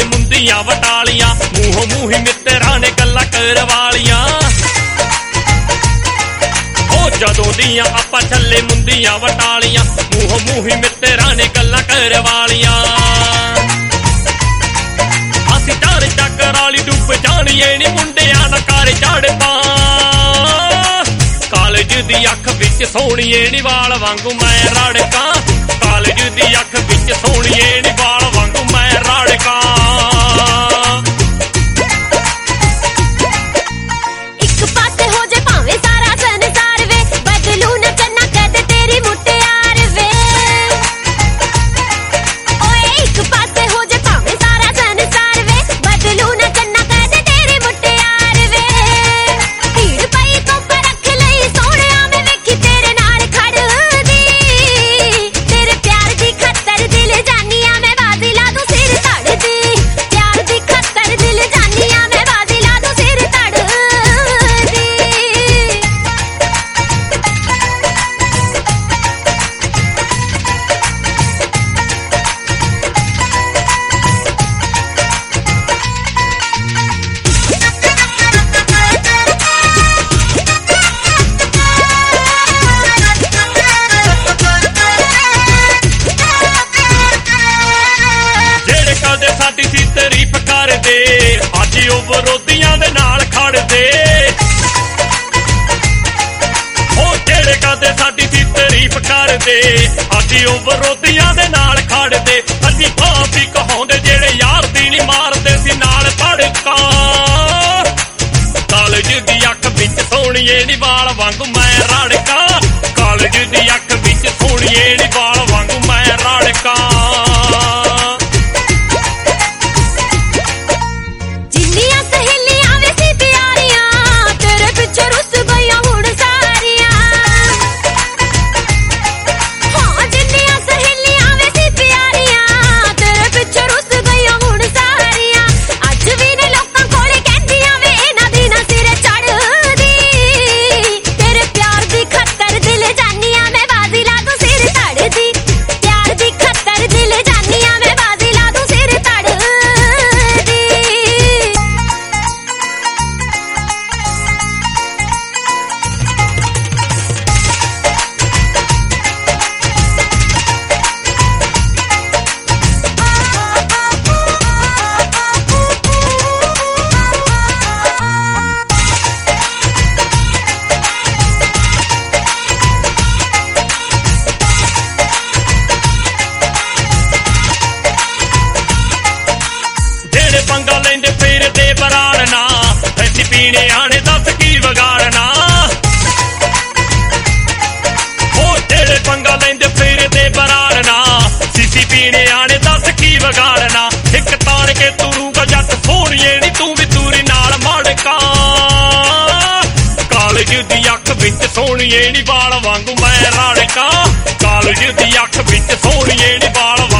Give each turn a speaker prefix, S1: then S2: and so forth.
S1: ਚੱਲੇ ਮੁੰਦੀਆਂ ਵਟਾਲੀਆਂ ਮੂੰਹੋਂ ਮੂੰਹ ਹੀ ਮਿੱਤਰਾਂ ਨੇ ਗੱਲਾਂ ਕਰਵਾਲੀਆਂ ਜਦੋਂ ਦੀਆਂ ਆਪਾਂ ਚੱਲੇ ਮੁੰਦੀਆਂ ਵਟਾਲੀਆਂ ਮੂੰਹੋਂ ਮੂੰਹ ਹੀ ਮਿੱਤਰਾਂ ਨੇ ਗੱਲਾਂ ਕਰਵਾਲੀਆਂ ਅਸੀਂ ਚਾਰ ਚੱਕਰ ਵਾਲੀ ਡੁੱਬ ਜਾਣੀਏ ਨੀ ਮੁੰਡਿਆਂ ਦਾ ਘਰ ਚੜ੍ਹਦਾ ਕਾਲਜ ਦੀ ਅੱਖ ਵਿੱਚ ਸੋਹਣੀਏ ਨੀ ਵਾਲ ਵਾਂਗੂ ਮੈਂ ਰੜਕਾਂ ਕਾਲਜ ਦੀ ਅੱਖ ਵਿੱਚ ਸੋਹਣੀਏ ਨੀ ਵਾਲ ਵਾਂਗੂ ਮੈਂ ਰੜਕਾਂ ਸਾਡੀ ਸੀ ਤਾਰੀਫ ਕਰਦੇ ਅੱਜ ਉਹ ਵਿਰੋਧੀਆਂ ਦੇ ਨਾਲ ਖੜਦੇ ਉਹ ਜਿਹੜੇ ਕਦੇ ਸਾਡੀ ਸੀ ਤਾਰੀਫ ਕਰਦੇ ਅੱਜ ਉਹ ਵਿਰੋਧੀਆਂ ਦੇ ਨਾਲ ਖੜਦੇ ਅਸੀਂ ਫਾਂਸੀ ਕਹਾਉਂਦੇ ਜਿਹੜੇ ਯਾਰ ਦੀ ਨਹੀਂ ਮਾਰਦੇ ਸੀ ਨਾਲ ਫੜਕਾਂ ਕਾਲਜ ਦੀ ਅੱਖ ਵਿੱਚ ਸੋਹਣੀਏ ਨੀ ਵਾਲ ਵਾਂਗੂ ਮੈਂ ਰੜਕਾਂ ਕਾਲਜ ਦੀ ਅੱਖ ਵਿੱਚ ਸੋਹਣੀਏ ਨੀ ਵਾਲ ਵਾਂਗੂ ਮੈਂ ਰੜਕਾਂ ਪੰਗਾ ਲੈਂਦੇ ਫਿਰਦੇ ਬਰਾੜਨਾ ਐਸੀ ਪੀਣੇ ਆਣੇ ਦੱਸ ਕੀ ਵਿਗਾੜਨਾ ਉਹ ਜਿਹੜੇ ਪੰਗਾ ਲੈਂਦੇ ਫਿਰਦੇ ਬਰਾੜਨਾ ਸੀਸੀ ਪੀਣੇ ਆਣੇ ਦੱਸ ਕੀ ਵਿਗਾੜਨਾ ਇੱਕ ਤਾਣ ਕੇ ਤੁਰੂਗਾ ਜੱਟ ਸੋਹਣੀਏ ਨੀ ਤੂੰ ਵੀ ਤੂਰੀ ਨਾਲ ਮੜਕਾਂ ਕਾਲਜ ਦੀ ਅੱਖ ਵਿੱਚ ਸੋਹਣੀਏ ਨੀ ਵਾਲ ਵਾਂਗੂ ਮੈਂ ਰੜਕਾਂ ਕਾਲਜ ਦੀ ਅੱਖ ਵਿੱਚ ਸੋਹਣੀਏ ਨੀ ਵਾਲ